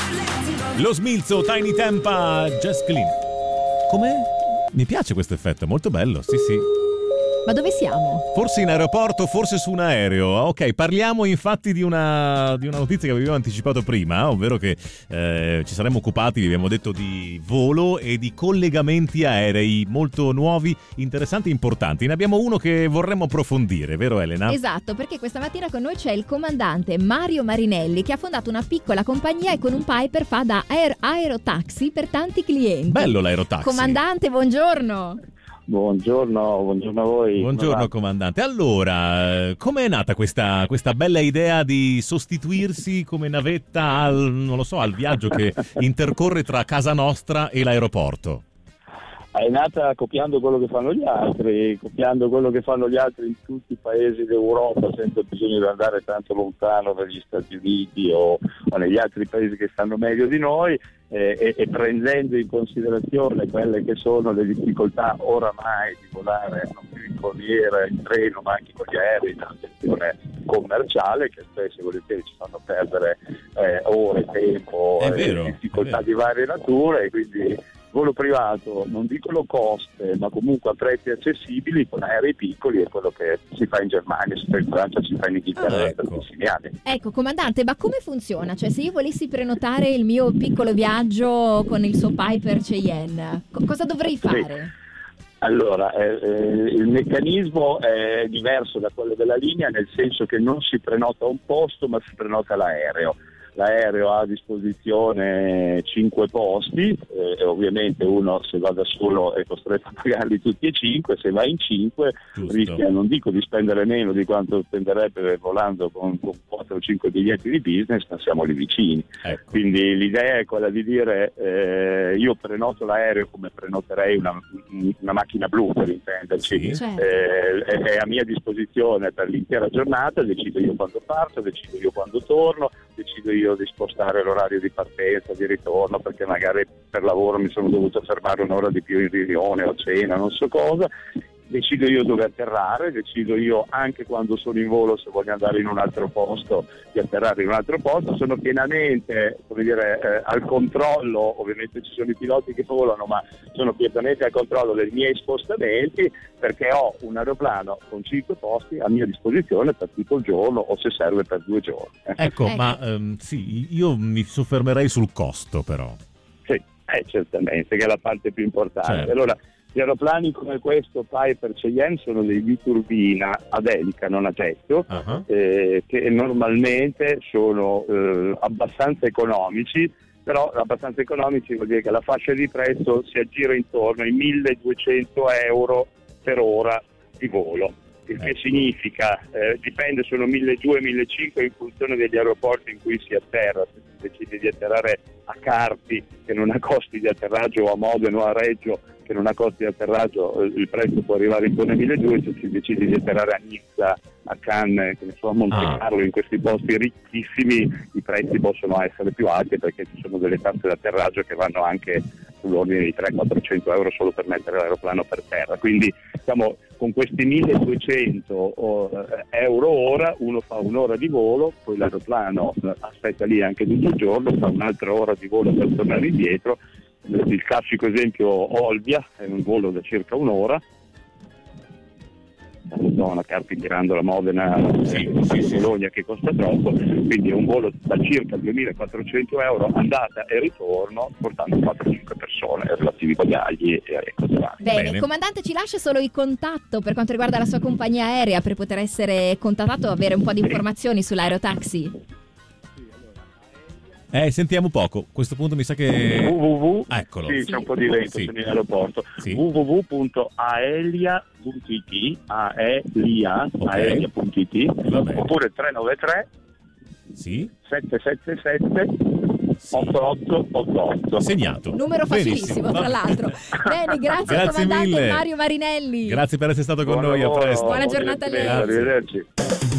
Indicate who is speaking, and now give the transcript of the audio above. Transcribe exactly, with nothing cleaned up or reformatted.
Speaker 1: Lo Smilzo, Tiny Tempa, Just Clean. Come? Mi piace questo effetto, è molto bello, sì sì.
Speaker 2: Ma dove siamo?
Speaker 1: Forse in aeroporto, forse su un aereo. Ok, parliamo infatti di una, di una notizia che avevo anticipato prima, ovvero che eh, ci saremmo occupati, vi abbiamo detto, di volo e di collegamenti aerei molto nuovi, interessanti e importanti. Ne abbiamo uno che vorremmo approfondire, vero Elena?
Speaker 2: Esatto, perché questa mattina con noi c'è il comandante Mario Marinelli, che ha fondato una piccola compagnia e con un Piper fa da aer- aerotaxi per tanti clienti.
Speaker 1: Bello l'aerotaxi.
Speaker 2: Comandante, buongiorno.
Speaker 3: Buongiorno, buongiorno a voi.
Speaker 1: Buongiorno comandante. Allora, come è nata questa, questa bella idea di sostituirsi come navetta al, non lo so, al viaggio che intercorre tra casa nostra e l'aeroporto?
Speaker 3: È nata copiando quello che fanno gli altri, copiando quello che fanno gli altri in tutti i paesi d'Europa, senza bisogno di andare tanto lontano negli Stati Uniti o, o negli altri paesi che stanno meglio di noi, eh, e, e prendendo in considerazione quelle che sono le difficoltà oramai di volare non più in corriera, in treno, ma anche con gli aerei in gestione commerciale, che spesso e volentieri ci fanno perdere eh, ore, tempo,
Speaker 1: è
Speaker 3: e
Speaker 1: vero,
Speaker 3: difficoltà di varie nature, e quindi volo privato, non dico low cost, ma comunque a prezzi accessibili con aerei piccoli, è quello che si fa in Germania, si fa in Francia, si fa in Inghilterra
Speaker 1: ah,
Speaker 3: da
Speaker 1: ecco.
Speaker 3: tantissimi anni.
Speaker 2: Ecco, comandante, ma come funziona? Cioè, se io volessi prenotare il mio piccolo viaggio con il suo Piper Cheyenne, co- cosa dovrei fare?
Speaker 3: Sì. Allora, eh, eh, il meccanismo è diverso da quello della linea, nel senso che non si prenota un posto, ma si prenota l'aereo. L'aereo ha a disposizione cinque posti, eh, e ovviamente uno, se va da solo, è costretto a pagarli tutti e cinque. Se va in cinque
Speaker 1: Giusto.
Speaker 3: rischia, non dico di spendere meno di quanto spenderebbe volando con, con quattro o cinque biglietti di business, ma siamo lì vicini.
Speaker 1: Ecco.
Speaker 3: Quindi l'idea è quella di dire eh, io prenoto l'aereo come prenoterei una, una macchina blu, per intenderci.
Speaker 1: Sì.
Speaker 2: Certo.
Speaker 3: Eh, è, è a mia disposizione per l'intera giornata, decido io quando parto, decido io quando torno, decido io di spostare l'orario di partenza, di ritorno, perché magari per lavoro mi sono dovuto fermare un'ora di più in riunione o cena, non so cosa. Decido io dove atterrare, decido io anche quando sono in volo, se voglio andare in un altro posto, di atterrare in un altro posto. Sono pienamente, come dire, eh, al controllo, ovviamente ci sono i piloti che volano, ma sono pienamente al controllo dei miei spostamenti, perché ho un aeroplano con cinque posti a mia disposizione per tutto il giorno, o se serve per due giorni.
Speaker 1: Ecco,
Speaker 2: Ecco.
Speaker 1: ma ehm, sì, io mi soffermerei sul costo però.
Speaker 3: Sì, eh, certamente, che è la parte più importante.
Speaker 1: Certo.
Speaker 3: Allora, gli aeroplani come questo Piper Cheyenne sono dei biturbina ad elica, non a getto,
Speaker 1: Uh-huh.
Speaker 3: eh, che normalmente sono eh, abbastanza economici, però abbastanza economici vuol dire che la fascia di prezzo si aggira intorno ai milleduecento euro per ora di volo. Il che
Speaker 1: Ecco.
Speaker 3: significa, eh, dipende, sono milleduecento millecinquecento in funzione degli aeroporti in cui si atterra. Se si decide di atterrare a Carpi, che non ha costi di atterraggio, o a Modena o a Reggio, che non ha costi di atterraggio, eh, il prezzo può arrivare intorno ai milleduecento. Se si decide di atterrare a Nizza, a Cannes, che ne so, a Monte
Speaker 1: Ah.
Speaker 3: Carlo, in questi posti ricchissimi, i prezzi possono essere più alti, perché ci sono delle tasse d'atterraggio che vanno anche sull'ordine di trecento quattrocento euro solo per mettere l'aeroplano per terra. Quindi diciamo, con questi milleduecento euro ora uno fa un'ora di volo, poi l'aeroplano aspetta lì anche tutto il giorno, fa un'altra ora di volo per tornare indietro. Il classico esempio Olbia è un volo da circa un'ora, dalla zona Carpi, Mirandola, Modena,
Speaker 1: Sì,
Speaker 3: eh,
Speaker 1: sì, sì.
Speaker 3: Bologna, che costa troppo, quindi è un volo da circa duemilaquattrocento euro andata e ritorno, portando quattro cinque persone, relativi bagagli e, e cose varie.
Speaker 2: Bene,
Speaker 1: Bene.
Speaker 2: il comandante ci lascia solo il contatto per quanto riguarda la sua compagnia aerea per poter essere contattato e avere un po' di informazioni sull'aerotaxi.
Speaker 1: Eh, sentiamo poco. A questo punto mi sa che...
Speaker 3: www
Speaker 1: Eccolo.
Speaker 3: Sì, c'è un po' di vento,
Speaker 1: Sì.
Speaker 3: sono in aeroporto.
Speaker 1: Sì.
Speaker 3: www punto aelia punto it, aelia,
Speaker 1: Ok.
Speaker 3: aelia punto it,
Speaker 1: Va bene.
Speaker 3: oppure tre nove tre
Speaker 1: Sì?
Speaker 3: sette sette sette
Speaker 1: Sì.
Speaker 3: otto otto otto otto.
Speaker 1: Segnato.
Speaker 2: Numero
Speaker 1: Benissimo,
Speaker 2: facilissimo, tra
Speaker 1: va
Speaker 2: l'altro.
Speaker 1: bene.
Speaker 2: Bene, grazie, al
Speaker 1: Grazie
Speaker 2: comandante
Speaker 1: mille.
Speaker 2: Mario Marinelli.
Speaker 1: Grazie per essere stato con
Speaker 3: Buon
Speaker 1: noi, a
Speaker 3: lavoro,
Speaker 1: presto.
Speaker 2: Buona
Speaker 3: buon
Speaker 2: giornata a lei.
Speaker 3: divertimento, arrivederci.